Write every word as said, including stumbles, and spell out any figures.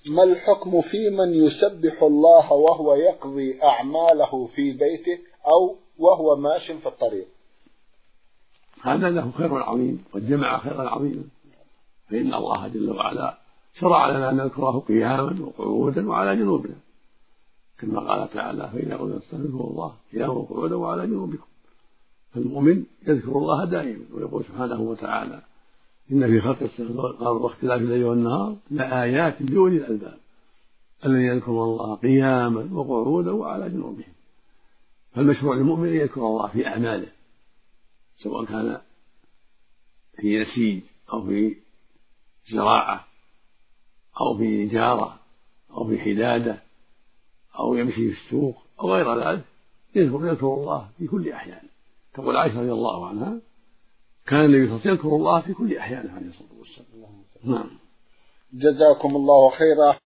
ما الحكم في من يسبح الله وهو يقضي أعماله في بيته أو وهو ماش في الطريق؟ هذا له خير عظيم، قد جمع خيرا عظيما، فإن الله جل وعلا شرع لنا أن نذكره قياما وقعودا وعلى جنوبنا، كما قال تعالى: فإذا قلنا استغفروا الله قياما وقعودا وعلى جنوبكم. فالمؤمن يذكر الله دائما، ويقول سبحانه وتعالى: إن في خلق السماوات واختلاف الليل والنهار لآيات لأولي الألباب الذين يذكرون الله قياما وقعودا وعلى جنوبهم. فالمشروع للمؤمن أن يذكر الله في أعماله، سواء كان في نسيج أو في زراعة أو في تجارة أو في حدادة أو يمشي في السوق أو غير ذلك، يذكر يذكر الله في كل أحيان. تقول عائشة رضي الله عنها: كان النبي صلى الله عليه وسلم يذكر الله في كل أحيانه عليه الصلاة والسلام. نعم. جزاكم الله خيرا.